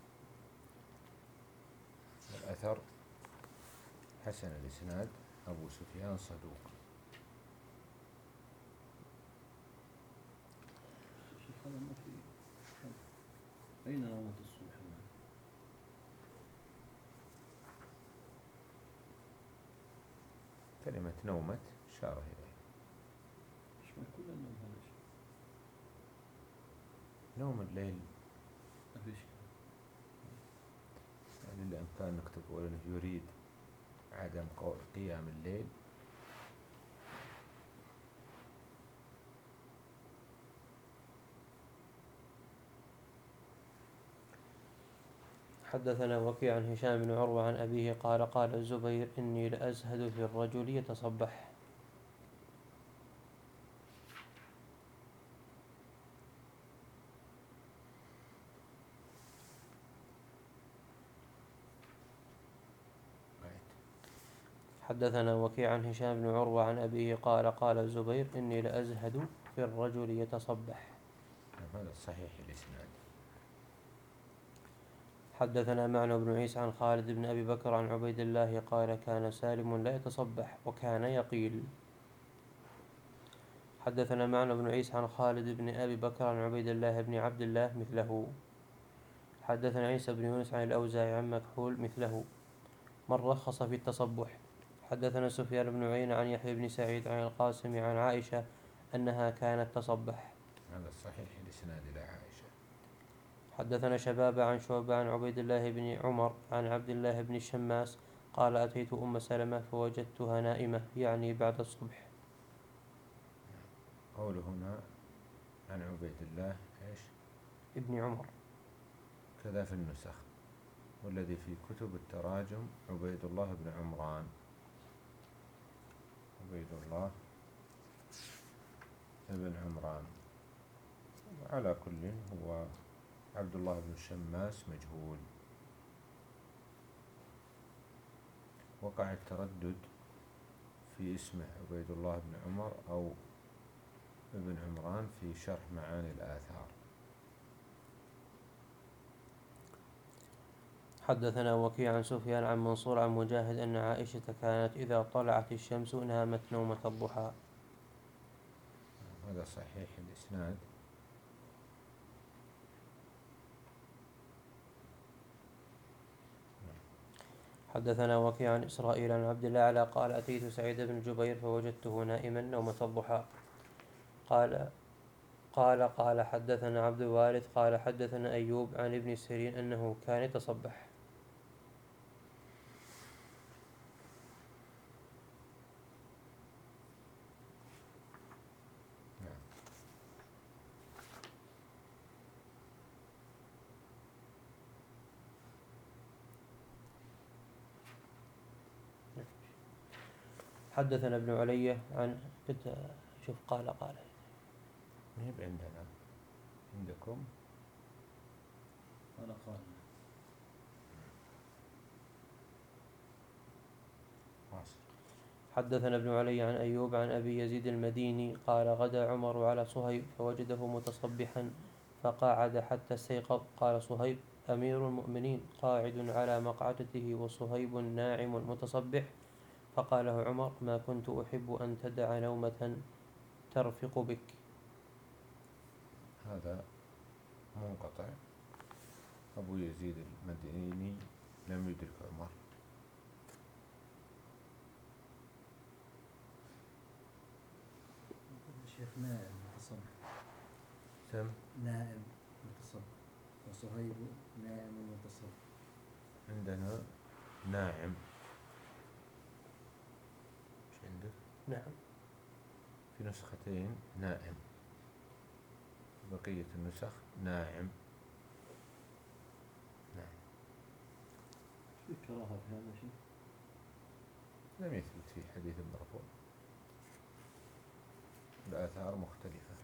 الأثر حسن الإسناد. أبو سفيان صدوق. شيخ هذا ما في. أين نومة الصبح الآن؟ كلمة نومة إشارة إليه. يشمل كل النوم هذا الشيء. نوم الليل ما في إشكال. يعني الإمكان أنك تقول أنه يريد عدم قيام الليل. حدثنا وكيع عن هشام بن عروة عن أبيه قال قال الزبير إني لأزهد في الرجل يتصبح. حدثنا وكيع عن هشام بن عروة عن أبيه قال قال الزبير إني لأزهد في الرجل يتصبح. هذا صحيح الإسناد. حدثنا معنى بن عيسى عن خالد بن أبي بكر عن عبيد الله قال كان سالم لا يتصبح وكان يقيل. حدثنا معنى بن عيسى عن خالد بن أبي بكر عن عبيد الله بن عبد الله مثله. حدثنا عيسى بن يونس عن الأوزاعي عن مكحول مثله. من رخص في التصبح. حدثنا سفيان بن عيينة عن يحيى بن سعيد عن القاسم عن عائشة أنها كانت تصبح. هذا صحيح الإسناد إلى عائشة. حدثنا شباب عن شعبة عن عبيد الله بن عمر عن عبد الله بن الشماس قال أتيت أم سلمة فوجدتها نائمة يعني بعد الصبح. قوله هنا عن عبيد الله إيش؟ ابن عمر. كذا في النسخ، والذي في كتب التراجم عبيد الله بن عمران. عبيد الله بن عمران. على كل هو عبد الله بن الشماس مجهول. وقع التردد في اسمه عبيد الله بن عمر أو ابن عمران في شرح معاني الآثار. حدثنا وكيع عن سفيان عن منصور عن مجاهد أن عائشة كانت إذا طلعت الشمس نامت نومة الضحى. هذا صحيح الإسناد. حدثنا وكيع عن إسرائيل عن عبد الله على قال أتيت سعيد بن جبير فوجدته نائما نومة الضحى. قال حدثنا عبد الوارث قال حدثنا أيوب عن ابن سيرين أنه كان يتصبح. حدثنا ابن علية عن شوف قال ما هي عندنا عندكم قال واصل. حدثنا ابن علي عن أيوب عن أبي يزيد المديني قال غدا عمر على صهيب فوجده متصبحا فقعد حتى استيقظ. قال صهيب أمير المؤمنين قاعد على مقعدته وصهيب ناعم متصبح. فقال له عمر ما كنت أحب أن تدع نومة ترفق بك. هذا منقطع. أبو يزيد المديني لم يدرك عمر. شيخ نائم متصبح. سم نائم متصبح وصهيب نائم متصبح. عندنا ناعم. ايش عندك؟ نعم. في نسختين نائم، بقية النسخ ناعم. نعم. في كراهة في هذا شيء؟ لم يثبت في حديث مرفوع. الآثار مختلفة.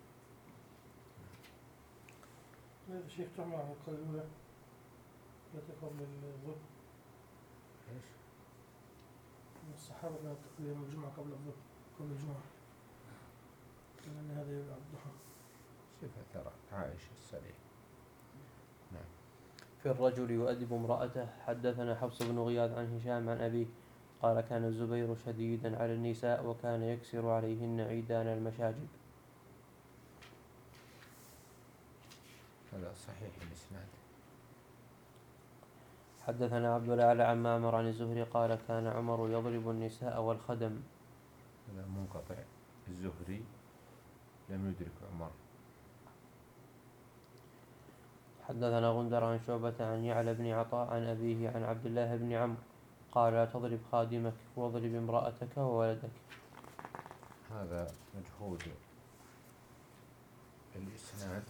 الشيخ تعمل على القول الأولى التي قبل الظهر. ايش؟ الصحابة لا تقدم الجمعة قبل الظهر قبل الجمعة، لأن هذا يبقى الضحى. صفة ترى عائشة الصريح. نعم. في الرجل يؤدب امرأته. حدثنا حفص بن غياث عن هشام عن أبيه قال كان الزبير شديدا على النساء وكان يكسر عليهن عيدان المشاجب. هذا صحيح الإسناد. حدثنا عبد الأعلى عن معمر عن الزهري قال كان عمر يضرب النساء والخدم. هذا منقطع. الزهري لم يدرك عمر. حدثنا غندر عن شعبة عن يعلى بن عطاء عن أبيه عن عبد الله بن عمرو قال لا تضرب خادمك واضرب امرأتك وولدك. هذا مجهود الإسناد،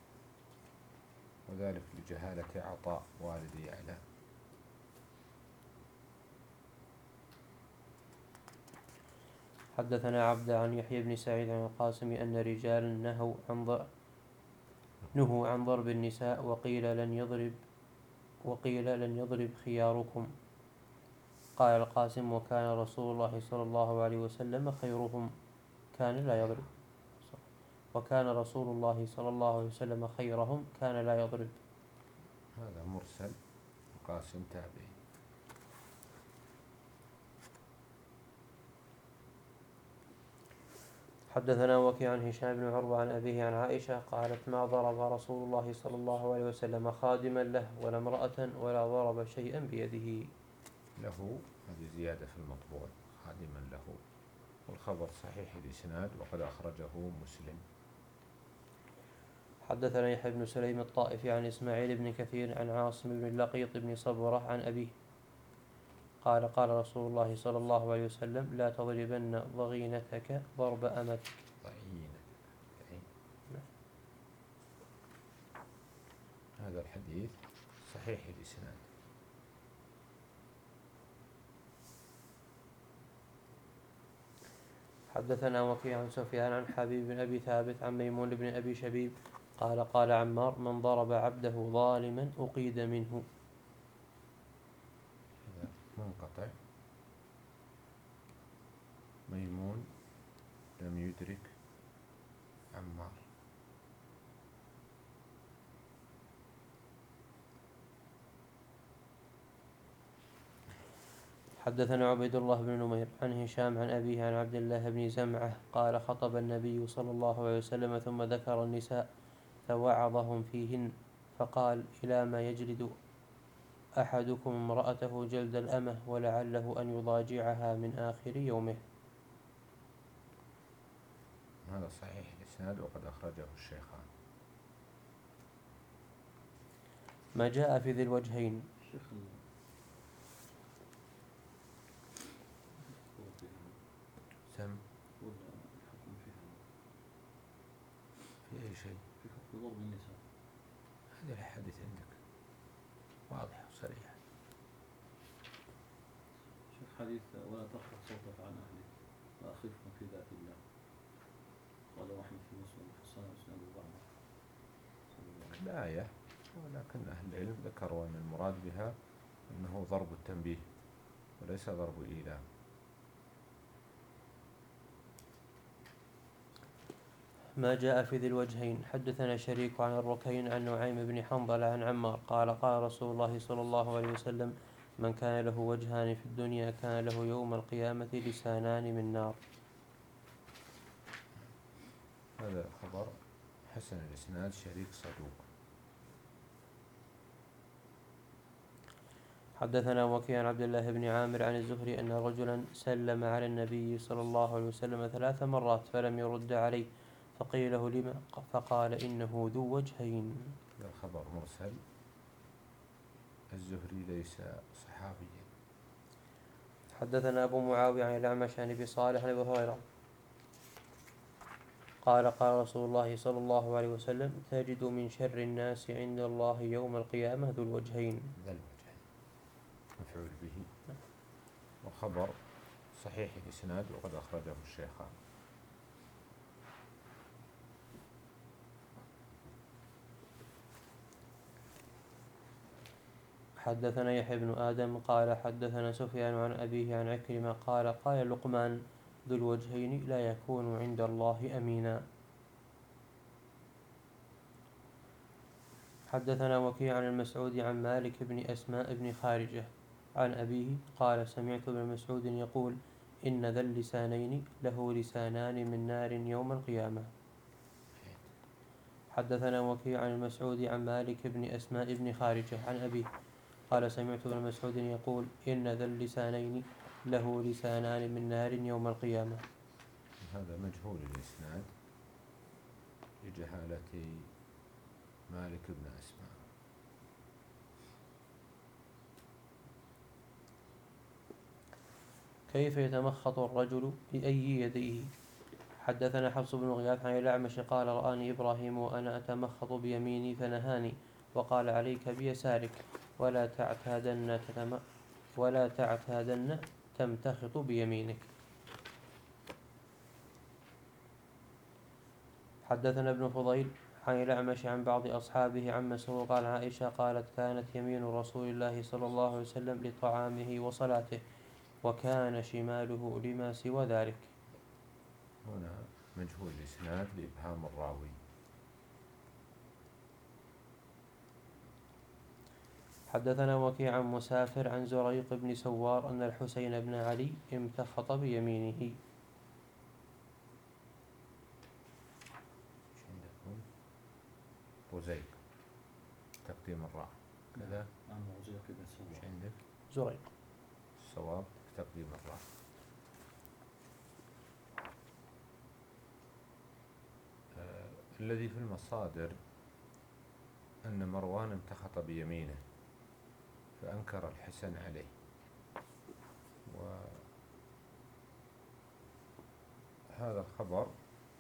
وذلك لجهالة عطاء والد يعلى. حدثنا عبد عن يحيى بن سعيد عن القاسم أن رجالا نهوا عن ضرب النساء وقيل لن يضرب خياركم. قال القاسم وكان رسول الله صلى الله عليه وسلم خيرهم كان لا يضرب. وكان رسول الله صلى الله عليه وسلم خيرهم كان لا يضرب. هذا مرسل القاسم تابعي. حدثنا وكيع عن هشام بن عروة عن أبيه عن عائشة قالت ما ضرب رسول الله صلى الله عليه وسلم خادما له ولا امرأة ولا ضرب شيئا بيده. له هذه زيادة في المطبوع، خادما له، والخبر صحيح الإسناد وقد أخرجه مسلم. حدثنا يحيى بن سليم الطائفي عن إسماعيل بن كثير عن عاصم بن لقيط بن صبرة عن أبيه قال قال رسول الله صلى الله عليه وسلم لا تضربن ضغينتك ضرب أمتك. هذا الحديث صحيح الإسناد. حدثنا وكيع عن سفيان عن حبيب بن أبي ثابت عن ميمون بن أبي شبيب قال قال عمار من ضرب عبده ظالما أقيد منه. هذا منقطع. ميمون لم يدرك عمار. حدثنا عبيد الله بن نمير عن هشام عن أبيه عن عبد الله بن زمعة قال خطب النبي صلى الله عليه وسلم ثم ذكر النساء فوعظهم فيهن فقال إلى ما يجلد أحدكم امرأته جلد الأمة ولعله أن يضاجعها من آخر يومه. هذا صحيح الإسناد وقد أخرجه الشيخان. ما جاء في ذي الوجهين. الشيخ سم ولا الحكم فيها في أي شيء؟ في ضرب النساء. هذه الأحاديث عندك واضحة وصريحة. شيخ حديث ولا ترفع صوتك عن أهلك وأخفهم في ذات الله قال أحمد في مسلم حسن وإسناد بعض الآية، ولكن أهل العلم ذكروا أن المراد بها أنه ضرب التنبيه وليس ضرب الإيلام. ما جاء في ذي الوجهين. حدثنا شريك عن الركين عن نعيم بن حنظلة عن عمار قال قال رسول الله صلى الله عليه وسلم من كان له وجهان في الدنيا كان له يوم القيامة لسانان من نار. هذا خبر حسن الإسناد، شريك صدوق. حدثنا وكيع عن عبد الله بن عامر عن الزهري أن رجلا سلم على النبي صلى الله عليه وسلم 3 مرات فلم يرد عليه فقيل له لما فقال إنه ذو وجهين. هذا الخبر مرسل، الزهري ليس صحابيا. حدثنا أبو معاوية عن الأعمش عن أبي صالح عن أبي هريرة قال قال رسول الله صلى الله عليه وسلم تجد من شر الناس عند الله يوم القيامة ذو الوجهين. ذا الوجهين مفعول به، وخبر صحيح الإسناد وقد أخرجه الشيخان. حدثنا يحيى بن آدم قال حدثنا سفيان عن أبيه عن عكرمة قال قال لقمان ذو الوجهين لا يكون عند الله أمينا. حدثنا وكيع عن المسعود عن مالك بن أسماء بن خارجة عن أبيه قال سمعت ابن مسعود يقول إن ذا اللسانين له لسانان من نار يوم القيامة. حدثنا وكيع عن المسعود عن مالك بن أسماء بن خارجة عن أبيه قال سمعت ابن مسعود يقول إن ذا اللسانين له لسانان من نار يوم القيامة. هذا مجهول الإسناد لجهالة مالك بن أسماء. كيف يتمخط الرجل بأي يديه؟ حدثنا حفص بن غياث عن الأعمش قال رآني إبراهيم وأنا أتمخط بيميني فنهاني وقال عليك بيسارك ولا تعتادن تمتخط بيمينك. حدثنا ابن فضيل عن الأعمش عن بعض أصحابه عن مسروق قال عائشة قالت كانت يمين رسول الله صلى الله عليه وسلم لطعامه وصلاته وكان شماله لما سوى ذلك. هنا مجهول الإسناد لإبهام الراوي. حدثنا وكيع عن مسافر عن زريق بن سوار أن الحسين بن علي امتخط بيمينه. ايش عندكم؟ بوزيك تقديم الراء كذا. نعم وزير كذا ايش سوى. عندك؟ زريق. الصواب تقديم الراء. الذي في المصادر أن مروان امتخط بيمينه فأنكر الحسن عليه، وهذا الخبر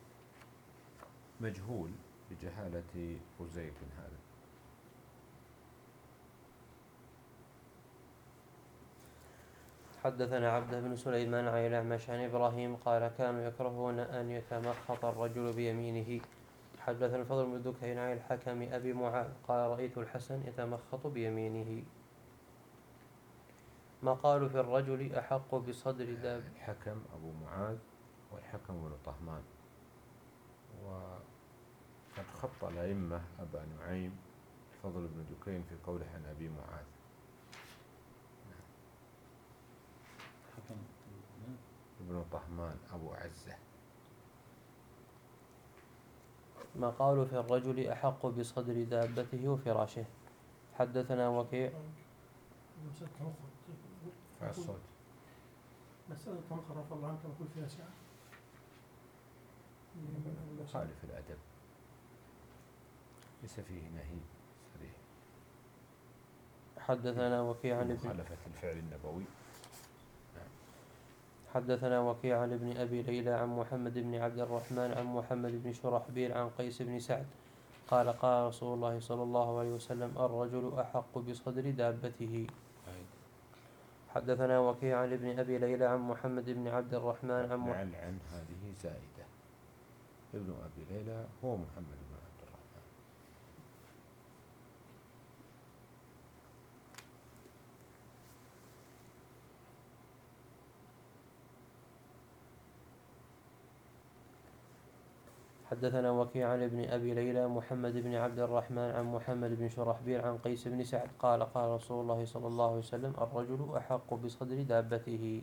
مجهول بجهالة بوزيك هذا. حدثنا عبده بن سليمان عن الأعمش عن إبراهيم قال كانوا يكرهون أن يتمخط الرجل بيمينه. حدثنا الفضل بن دكين عن الحكم أبي معاذ قال رأيت الحسن يتمخط بيمينه. ما قالوا في الرجل أحق بصدر داب. الحكم أبو معاذ والحكم بن طهمان، وقد خط الأئمة أبا نعيم الفضل بن دكين في قوله عن أبي معاذ. حكم ابن طهمان أبو عزة. ما قالوا في الرجل أحق بصدر دابته وفراشه. حدثنا وكيع. مسألة تمخض. رفع الصوت. مسألة تمخض رفع الله عنك نقول فيها ساعة. خالف الأدب، ليس فيه نهي صريح. حدثنا وكيع عن ابن مخالفة الفعل النبوي. حدثنا وكيع عن ابن أبي ليلى عن محمد بن عبد الرحمن عن محمد بن شرحبيل عن قيس بن سعد قال قال رسول الله صلى الله عليه وسلم الرجل أحق بصدر دابته. حدثنا وكيع عن ابن أبي ليلى عن محمد بن عبد الرحمن لعل عن هذه زائدة. ابن أبي ليلى هو محمد بن عبد الرحمن. حدثنا وكيع عن ابن أبي ليلى محمد بن عبد الرحمن عن محمد بن شرحبيل عن قيس بن سعد قال قال رسول الله صلى الله عليه وسلم الرجل أحق بصدر دابته.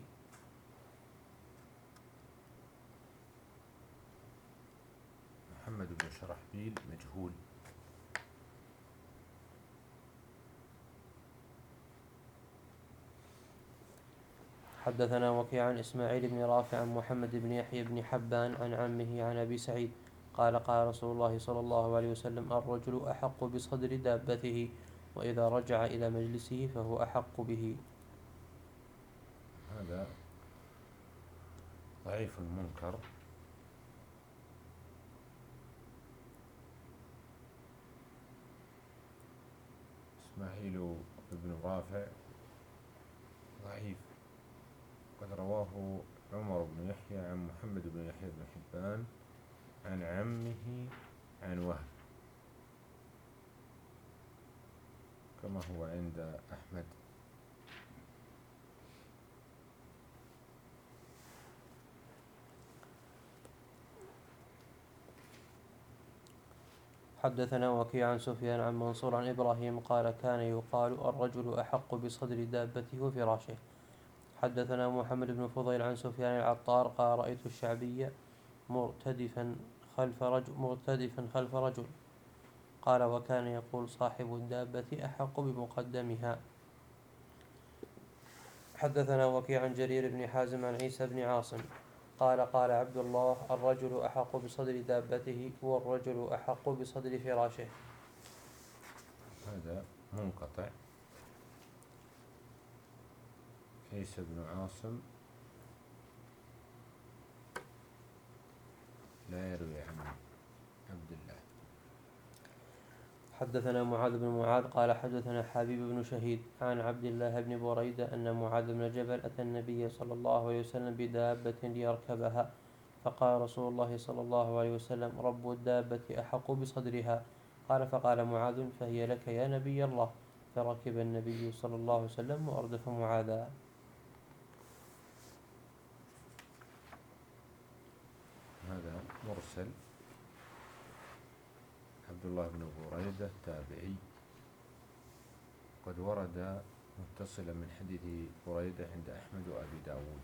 محمد بن شرحبيل مجهول. حدثنا وكيع عن إسماعيل بن رافع عن محمد بن يحيى بن حبان عن عمه عن أبي سعيد قال قال رسول الله صلى الله عليه وسلم الرجل أحق بصدر دابته وإذا رجع إلى مجلسه فهو أحق به. هذا ضعيف منكر. إسماعيل بن رافع ضعيف. قد رواه عمر بن يحيى عن محمد بن يحيى بن حبان عن عمه عن وهب كما هو عند أحمد. حدثنا وكيع عن سفيان عن منصور عن إبراهيم قال كان يقال الرجل أحق بصدر دابته وفراشه. حدثنا محمد بن فضيل عن سفيان العطار قال رأيت الشعبي مرتدفا خلف رجل قال وكان يقول صاحب الدابة أحق بمقدمها. حدثنا وكيع عن جرير بن حازم عن عيسى بن عاصم قال قال عبد الله الرجل أحق بصدر دابته والرجل أحق بصدر فراشه. هذا منقطع. عيسى بن عاصم لا يروي عن عبد الله. حدثنا معاذ بن معاذ قال حدثنا حبيب بن شهيد عن عبد الله بن بريدة أن معاذ بن جبل أتى النبي صلى الله عليه وسلم بدابة ليركبها فقال رسول الله صلى الله عليه وسلم رب الدابة أحق بصدرها. قال فقال معاذ فهي لك يا نبي الله. فركب النبي صلى الله عليه وسلم وأردف معاذا. هذا مرسل. عبد الله بن بريدة تابعي وقد ورد متصلا من حديث بريدة عند أحمد وأبي داود.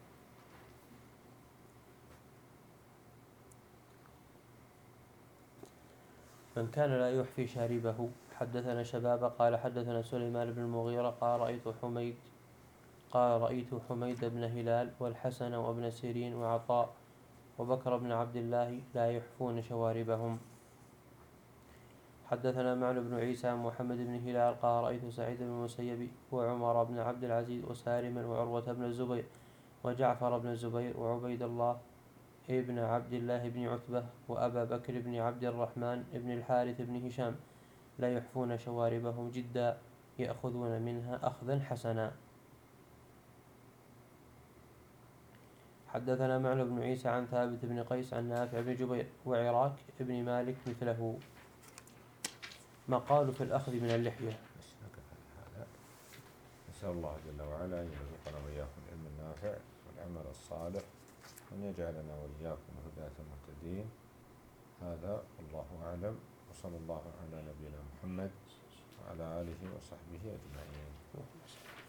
من كان لا يحفي شاربه. حدثنا شباب قال حدثنا سليمان بن المغيرة قال رأيت حميد بن هلال والحسن وابن سيرين وعطاء وبكر بن عبد الله لا يحفون شواربهم. حدثنا معن بن عيسى عن محمد بن هلال قال رأيت سعيد بن المسيب وعمر بن عبد العزيز وسالما وعروة بن الزبير وجعفر بن الزبير وعبيد الله ابن عبد الله بن عتبة وأبا بكر بن عبد الرحمن بن الحارث بن هشام لا يحفون شواربهم جدا يأخذون منها أخذا حسنا. حدثنا معن بن عيسى عن ثابت بن قيس عن نافع بن جبير وعراك بن مالك مثله. ما قالوا في الأخذ من اللحية. هذا نسأل الله جل وعلا أن يرزقنا وإياكم العلم النافع والعمل الصالح وأن يجعلنا وإياكم هداة مهتدين. هذا والله أعلم، وصلى الله على نبينا محمد وعلى آله وصحبه أجمعين.